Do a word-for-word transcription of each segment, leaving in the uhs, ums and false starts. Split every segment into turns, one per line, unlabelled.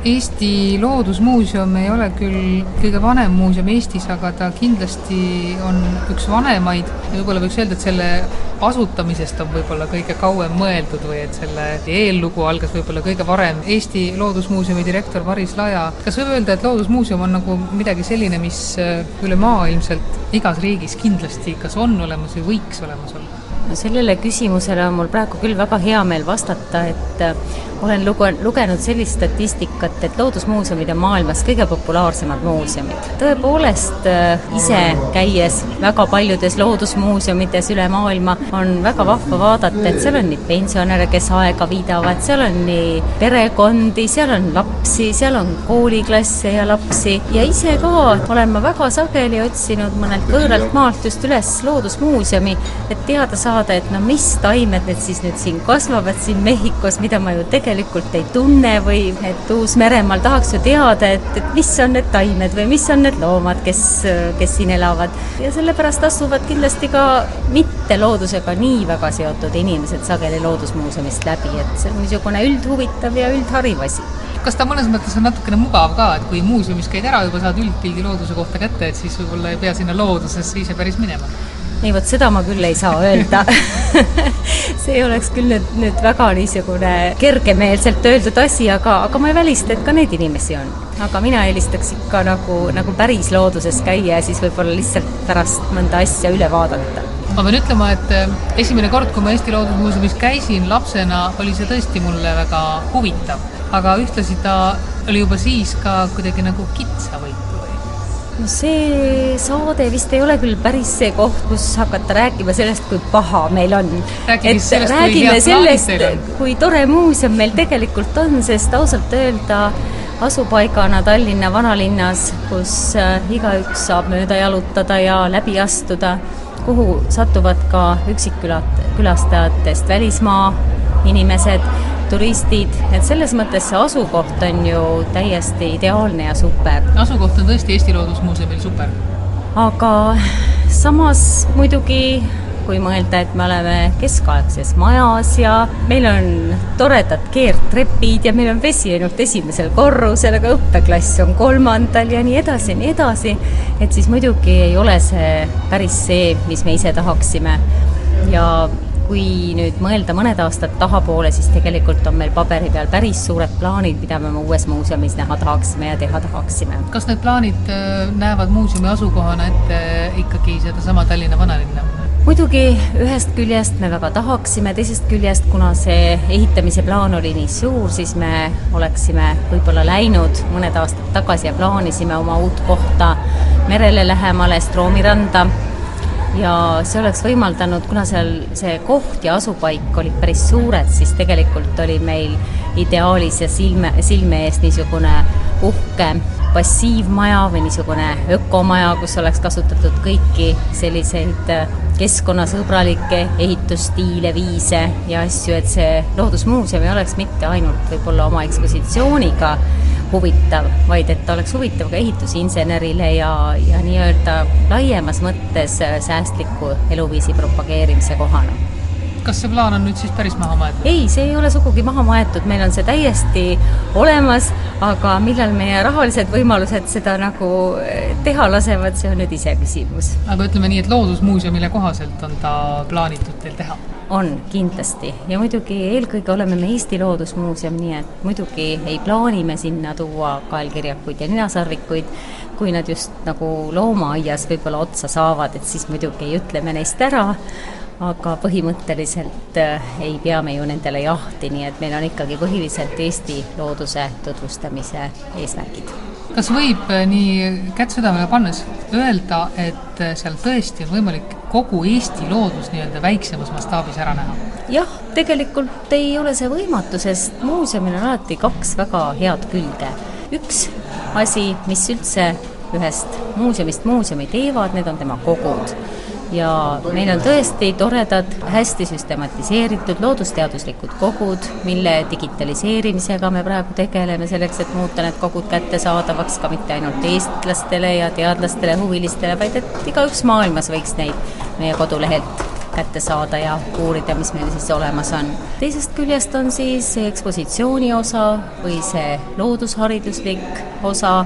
Eesti Loodusmuuseum ei ole küll kõige vanem muuseum Eestis, aga ta kindlasti on üks vanemaid ja võib-olla võiks öelda, et selle asutamisest on võib-olla kõige kauem mõeldud või et selle eellugu algas võib-olla kõige varem. Eesti Loodusmuuseumi direktor Maris Laja, kas võib öelda, et Loodusmuuseum on nagu midagi selline, mis üle maailmselt igas riigis kindlasti kas on olemas või võiks olemas olla?
No sellele küsimusele on mul praegu küll väga hea meel vastata, et olen lugenud sellist statistikat, et loodusmuuseumid on maailmas kõige populaarsemad muuseumid. Tõepoolest, ise käies väga paljudes loodusmuuseumides üle maailma on väga vahva vaadata, et seal on nii pensionäre, kes aega viidavad, seal on nii perekondi, seal on lapsi, seal on kooliklasse ja lapsi ja ise ka olen ma väga sageli otsinud mõnelt võõralt maalt just üles loodusmuuseumi, et teada saada, et no mis taimed need siis nüüd siin kasvavad siin Mehhikos, mida ma ju tegelikult ei tunne või et Uus-Meremaal tahaks ju teada, et, et mis on need taimed või mis on need loomad, kes, kes siin elavad. Ja sellepärast asuvad kindlasti ka mitte loodusega nii väga seotud inimesed sageli loodusmuuseumist läbi, et see on niisugune üldhuvitav ja üldhariv asi.
Kas ta mõnes mõttes on natukene mugav ka, et kui muuseumis käid ära, juba saad üldpildi looduse kohta kätte, et siis võib-olla ei pea sinna loodusesse ise päris minema?
Ei, vot seda ma küll ei saa öelda. See oleks küll nüüd, nüüd väga niisugune kergemeelselt öeldud asi, aga, aga ma ei välista, et ka neid inimesi on. Aga mina eelistaks ikka nagu, nagu päris looduses käia ja siis võib-olla lihtsalt pärast mõnda asja üle vaadata.
Ma pean ütlema, et esimene kord, kui ma Eesti Loodusmuuseumis käisin lapsena, oli see tõesti mulle väga huvitav. Aga ühtlasi ta oli juba siis ka kuidagi nagu kitsavõitu.
No see saade vist ei ole küll päris see koht, kus hakata rääkima sellest, kui paha meil on.
Räägime sellest,
räägime
kui
sellest, kui tore muuseum meil tegelikult on, sest ausalt öelda asupaigana Tallinna vanalinnas, kus igaüks saab mööda jalutada ja läbi astuda, kuhu satuvad ka üksikkülastajatest välismaa inimesed, turistid, et selles mõttes see asukoht on ju täiesti ideaalne ja super.
Asukoht on tõesti Eesti Loodusmuuseumil super.
Aga samas muidugi, kui mõelda, et me oleme keskaegses majas ja meil on toredad keertrepid ja meil on vesi ainult esimesel korrusel, aga õppeklass on kolmandal ja nii edasi ja nii edasi, et siis muidugi ei ole see päris see, mis me ise tahaksime. Ja kui nüüd mõelda mõned aastad tahapoole, siis tegelikult on meil paberi peal päris suured plaanid, mida me uues muuseumis näha tahaksime ja teha tahaksime.
Kas need plaanid näevad muuseumi asukohana ette ikkagi seda sama Tallinna vanalinna?
Muidugi ühest küljest me väga tahaksime, teisest küljest, kuna see ehitamise plaan oli nii suur, siis me oleksime võib-olla läinud mõned aastad tagasi ja plaanisime oma uut kohta merele lähemale Stroomiranda. Ja see oleks võimaldanud, kuna seal see koht ja asupaik olid päris suured, siis tegelikult oli meil ideaalis ja silme, silme ees niisugune uhke passiivmaja või niisugune ökomaja, kus oleks kasutatud kõiki selliseid keskkonnasõbralikke ehitusstiile, viise ja asju, et see loodusmuuseum ei oleks mitte ainult võib-olla oma ekspositsiooniga huvitav, vaid et ta oleks huvitav ka ehitusinsenerile ja, ja nii-öelda laiemas mõttes säästliku eluviisi propageerimise kohana.
Kas see plaan on nüüd siis päris maha maetud?
Ei, see ei ole sugugi maha maetud, meil on see täiesti olemas, aga millal meie rahalised võimalused seda nagu teha lasevad, see on nüüd ise küsimus.
Aga ütleme nii, et loodusmuuseumile kohaselt on ta plaanitud teil teha?
On, kindlasti. Ja muidugi eelkõige oleme me Eesti Loodusmuuseum, nii et muidugi ei plaani me sinna tuua kaelkirjakuid ja ninasarvikuid, kui nad just nagu loomaaias võib-olla otsa saavad, et siis muidugi ei ütle me neist ära, aga põhimõtteliselt ei pea me ju nendele jahti, nii et meil on ikkagi põhiliselt Eesti looduse tutvustamise eesmärgid.
Kas võib nii kätt südamele pannes öelda, et seal tõesti on võimalik kogu Eesti loodus nii-öelda väiksemas mastaabis ära näha?
Jah, tegelikult ei ole see võimatu, sest muuseumil on alati kaks väga head külge. Üks asi, mis üldse ühest muuseumist muuseumi teevad, need on tema kogud. Ja meil on tõesti toredad, hästi süstematiseeritud loodusteaduslikud kogud, mille digitaliseerimisega me praegu tegeleme selleks, et muuta need kogud kättesaadavaks ka mitte ainult eestlastele ja teadlastele, huvilistele, vaid et igaüks maailmas võiks neid meie kodulehelt kätte saada ja uurida, mis meil siis olemas on. Teisest küljest on siis see ekspositsiooni osa või see loodushariduslik osa,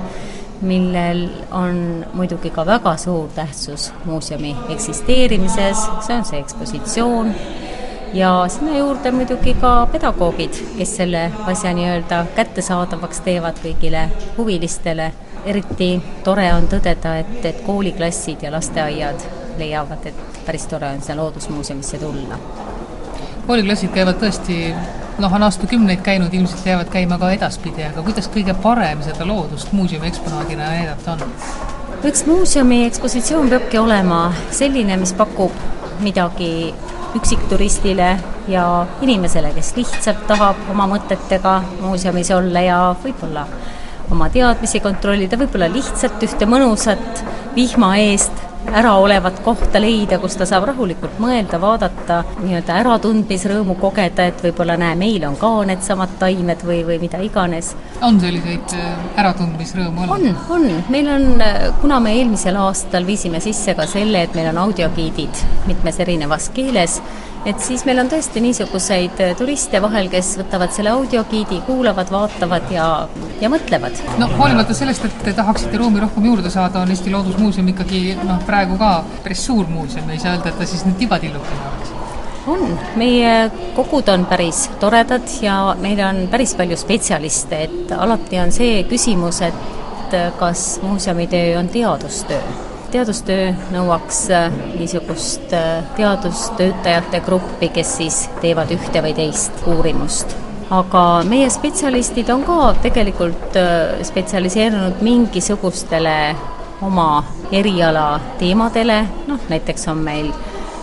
millel on muidugi ka väga suur tähtsus muuseumi eksisteerimises, see on see ekspositsioon ja sinna juurde muidugi ka pedagoogid, kes selle asja nii-öelda kättesaadavaks teevad kõigile huvilistele. Eriti tore on tõdeda, et, et kooliklassid ja lasteaiad leiavad, et päris tore on see loodusmuuseumisse tulla.
Kooliklassid käivad tõesti, noh, on aastakümneid käinud, ilmselt jäävad käima ka edaspidi, aga kuidas kõige parem seda loodust muuseumi eksponaadina näidata on?
Üks muuseumi ekspositsioon peabki olema selline, mis pakub midagi üksikturistile ja inimesele, kes lihtsalt tahab oma mõtetega muuseumis olla ja võib-olla oma teadmisi kontrollida, võib-olla lihtsalt ühte mõnusat vihma eest ära olevat kohta leida, kus ta saab rahulikult mõelda, vaadata, nii-öelda äratundmisrõõmu kogeda, et võib-olla näe, meil on ka need samad taimed või, või mida iganes.
On selliseid äratundmisrõõmu olnud?
On, on. Meil on, kuna me eelmisel aastal viisime sisse ka selle, et meil on audiogiidid mitmes erinevas keeles, et siis meil on tõesti niisuguseid turiste vahel, kes võtavad selle audiogiidi, kuulavad, vaatavad ja, ja mõtlevad.
No hoolimata sellest, et te tahaksite ruumi rohkem juurde saada, on Eesti Loodusmuuseum ikkagi noh, praegu ka päris suur muuseum, ei saa öelda, et ta siis nüüd tibatillukene oleks.
On. Meie kogud on päris toredad ja meil on päris palju spetsialiste, et alati on see küsimus, et kas muuseumitöö on teadustöö. Teadustöö nõuaks niisugust teadustöötajate gruppi, kes siis teevad ühte või teist uurimust. Aga meie spetsialistid on ka tegelikult spetsialiseerunud mingisugustele oma eriala teemadele, noh näiteks on meil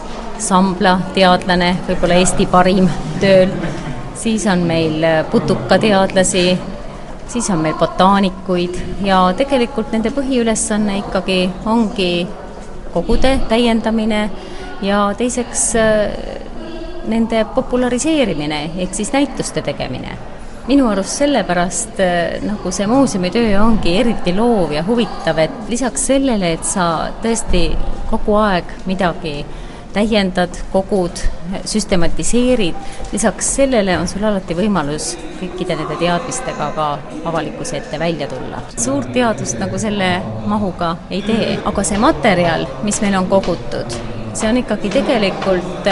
sambla teadlane, võib-olla Eesti parim tööl, siis on meil putukateadlasi, siis on meil botaanikuid ja tegelikult nende põhiülesanne ikkagi ongi kogude täiendamine ja teiseks nende populariseerimine ehk siis näituste tegemine. Minu arust sellepärast nagu see muuseumitöö ongi eriti loov ja huvitav, et lisaks sellele, et sa tõesti kogu aeg midagi täiendad, kogud, süstematiseerid, lisaks sellele on sul alati võimalus kõikide nende teadmistega ka avalikkuse ette välja tulla. Suurt teadust nagu selle mahuga ei tee, aga see materjal, mis meil on kogutud, see on ikkagi tegelikult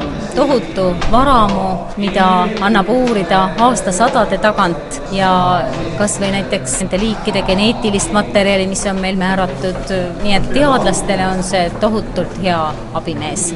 tohutu varamu, mida annab uurida aastasadade tagant ja kas või näiteks nende liikide geneetilist materjali, mis on meil määratud, nii et teadlastele on see tohutult hea abimees.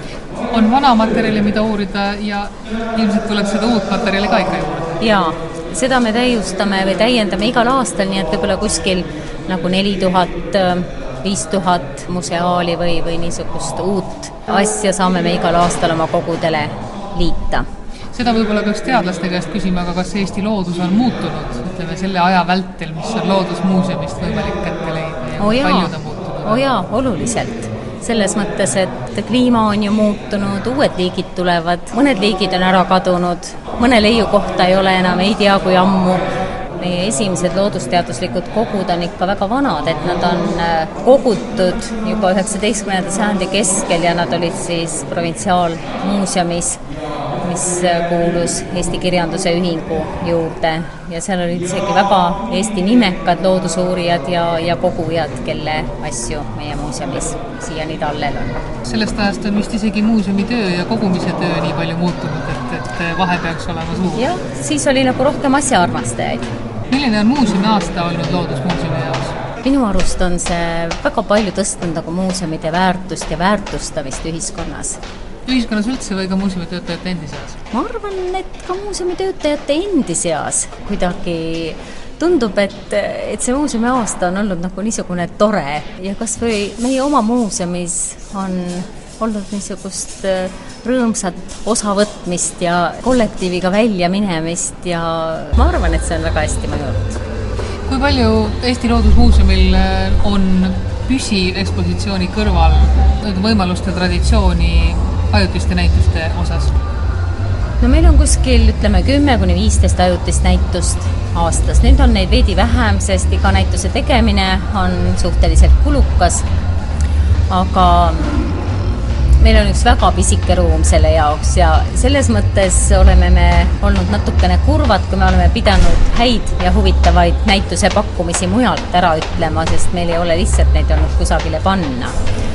On vana materjali, mida uurida ja ilmselt tuleb seda uut materjali ka ikka juurde?
Jaa, seda me täiustame või täiendame igal aastal, nii et võib-olla kuskil nagu neli tuhat viis tuhat museaali või, või niisugust uut asja saame me igal aastal oma kogudele liita.
Seda võib-olla peaks teadlaste käest küsima, aga kas Eesti loodus on muutunud, ütleme, selle aja vältel, mis on loodusmuuseumist võimalik kätte leida ja
oh jaa,
palju ta muutunud?
Oh jaa, oluliselt. Selles mõttes, et kliima on ju muutunud, uued liigid tulevad, mõned liigid on ära kadunud, mõne leiu kohta ei ole enam, ei tea kui ammu. Meie esimesed loodusteaduslikud kogud on ikka väga vanad, et nad on kogutud juba üheksateistkümnenda sajandi keskel ja nad olid siis provintsiaalmuuseumis, mis kuulus Eesti Kirjanduse Ühingu juurde ja seal olid isegi väga Eesti nimekad loodusuurijad ja, ja kogujad, kelle asju meie muuseumis siiani tallel on.
Sellest ajast on vist isegi muuseumi töö ja kogumise töö nii palju muutunud, et, et vahe peaks olema suur.
Jah, siis oli nagu rohkem asjaarmastajaid.
Milline on muuseumi aasta olnud loodusmuuseumi jaoks?
Minu arust on see väga palju tõstnud nagu muuseumide väärtust ja väärtustamist ühiskonnas.
Ühiskonnas üldse või ka muuseumitöötajate endi seas?
Ma arvan, et ka muuseumitöötajate endi seas kuidagi tundub, et, et see muuseumi aasta on olnud nagu niisugune tore ja kas või meie oma muuseumis on olnud niisugust rõõmsat osavõtmist ja kollektiiviga välja minemist ja ma arvan, et see on väga hästi mõjunud.
Kui palju Eesti Loodusmuuseumil on püsiv ekspositsiooni kõrval võimaluste traditsiooni ajutiste näituste osas?
No meil on kuskil, ütleme, kümme kuni viisteist ajutist näitust aastas. Nüüd on neid veidi vähem, sest iga näituse tegemine on suhteliselt kulukas, aga meil on üks väga pisike ruum selle jaoks ja selles mõttes oleme me olnud natukene kurvad, kui me oleme pidanud häid ja huvitavaid näituse pakkumisi mujalt ära ütlema, sest meil ei ole lihtsalt neid olnud kusagile panna.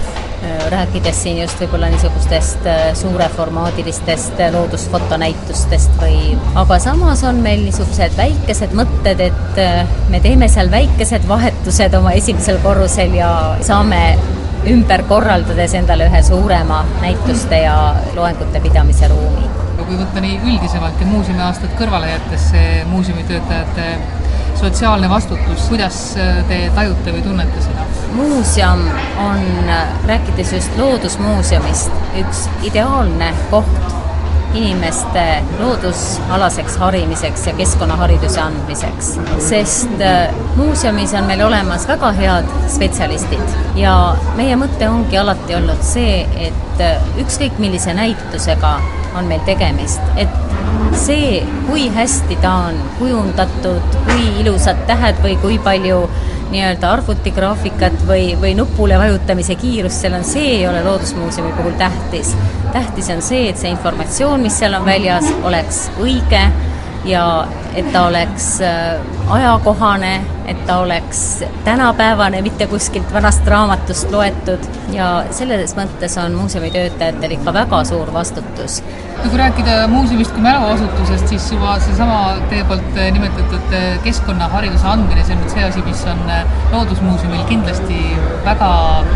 Rääkides siin just võib-olla niisugustest suureformaadilistest loodusfotonäitustest või, aga samas on meil niisugused väikesed mõtted, et me teeme seal väikesed vahetused oma esimesel korrusel ja saame ümber korraldades endale ühe suurema näituste ja loengute pidamise ruumi.
Kui võtta nii üldisemalt ja muuseumi aastat kõrvale jättes see muuseumitöötajate sotsiaalne vastutus, kuidas te tajute või tunnete seda?
Muuseum on, rääkides just loodusmuuseumist, üks ideaalne koht inimeste loodusalaseks harimiseks ja keskkonnahariduse andmiseks, sest muuseumis on meil olemas väga head spetsialistid ja meie mõte ongi alati olnud see, et ükskõik millise näitusega on meil tegemist, et see, kui hästi ta on kujundatud, kui ilusad tähed või kui palju nii-öelda arvutigraafikat või, või nupule vajutamise kiirus seal on, see ei ole loodusmuuseumi puhul tähtis. Tähtis on see, et see informatsioon, mis seal on väljas, oleks õige ja et ta oleks ajakohane, et ta oleks tänapäevane, mitte kuskilt vanast raamatust loetud ja selles mõttes on muuseumitöötajatel ikka väga suur vastutus.
Kui rääkida muuseumist kui mäluasutusest, siis juba seesama teie poolt nimetatud keskkonnahariduse andmine, see on see asi, mis on loodusmuuseumil kindlasti väga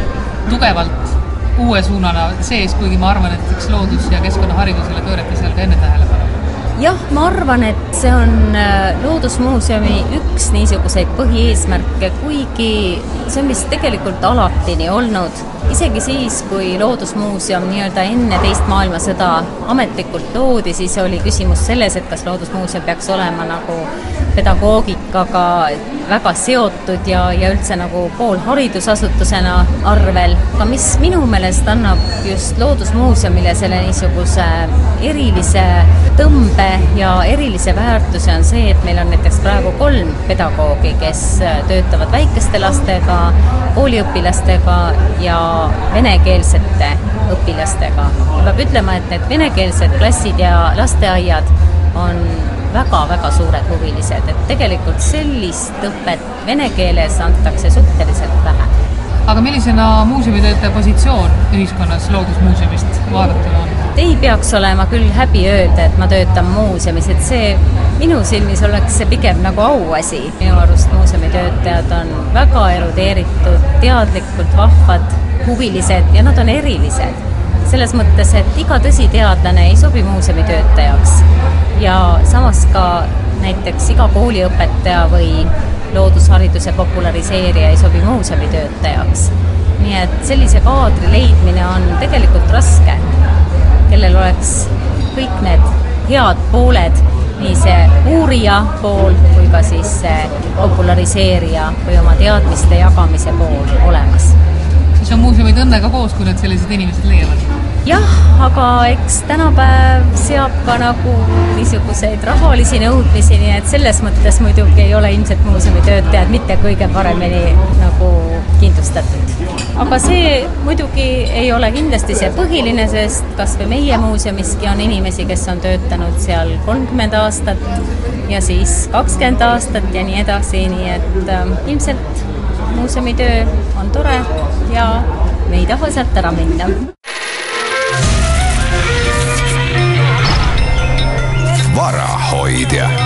tugevalt uue suunana sees, kuigi ma arvan, et eks loodus- ja keskkonnaharidusele pöörati seal ka enne tähelepanu.
Jah, ma arvan, et see on loodusmuuseumi üks niisuguseid põhieesmärke, kuigi see on vist tegelikult alati nii olnud. Isegi siis, kui loodusmuuseum nii-öelda enne teist maailmasõda ametlikult loodi, siis oli küsimus selles, et kas loodusmuuseum peaks olema nagu pedagoogikaga väga seotud ja, ja üldse nagu poolharidusasutusena arvel. Aga mis minu meelest annab just loodusmuuseumile selle niisuguse erilise tõmbe ja erilise väärtuse on see, et meil on näiteks praegu kolm pedagoogi, kes töötavad väikeste lastega, kooliõpilastega ja venekeelsete õpilastega. Peab ütlema, et need venekeelsed klassid ja lasteaiad on väga-väga suured huvilised, et tegelikult sellist õpet vene keeles antakse suhteliselt vähe.
Aga millisena muuseumitöötaja positsioon ühiskonnas loodusmuuseumist vaadatuna on?
Ei peaks olema küll häbi öelda, et ma töötan muuseumis, et see minu silmis oleks see pigem nagu auasi. Minu arust muuseumitöötajad on väga erudeeritud, teadlikult vahvad, huvilised ja nad on erilised. Selles mõttes, et iga tõsiteadlane ei sobi muuseumitöötajaks ja samas ka näiteks iga kooliõpetaja või loodushariduse populariseerija ei sobi muuseumitöötajaks. Nii et sellise kaadri leidmine on tegelikult raske, kellel oleks kõik need head pooled, nii see uurija pool kui ka siis see populariseerija või oma teadmiste jagamise pool olemas.
Siis on muuseumid õnnega koos, kui need sellised inimesed leiavad?
Jah, aga eks tänapäev seab ka nagu niisuguseid rahalisi nõudmisi, nii et selles mõttes muidugi ei ole ilmselt muuseumitöötajad mitte kõige paremini nagu kindlustatud. Aga see muidugi ei ole kindlasti see põhiline, sest kas või meie muuseumiski on inimesi, kes on töötanud seal kolmkümmend aastat ja siis kakskümmend aastat ja nii edasi, nii et äh, ilmselt muuseumitöö on tore ja me ei taha sealt ära minna.
Varahoidja.